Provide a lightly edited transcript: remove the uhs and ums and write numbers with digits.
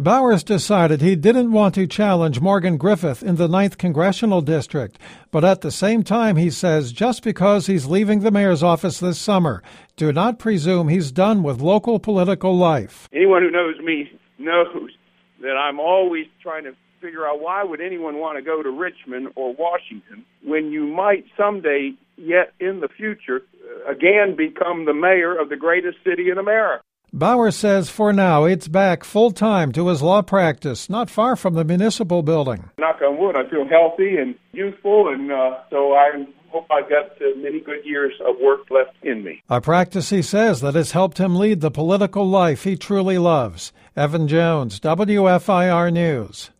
Bowers decided he didn't want to challenge Morgan Griffith in the 9th Congressional District, but at the same time, he says, just because he's leaving the mayor's office this summer, do not presume he's done with local political life. Anyone who knows me knows that I'm always trying to figure out why would anyone want to go to Richmond or Washington when you might someday, yet in the future, again become the mayor of the greatest city in America. Bowers says for now it's back full-time to his law practice, not far from the municipal building. Knock on wood, I feel healthy and youthful, and so I hope I've got many good years of work left in me. A practice, he says, that has helped him lead the political life he truly loves. Evan Jones, WFIR News.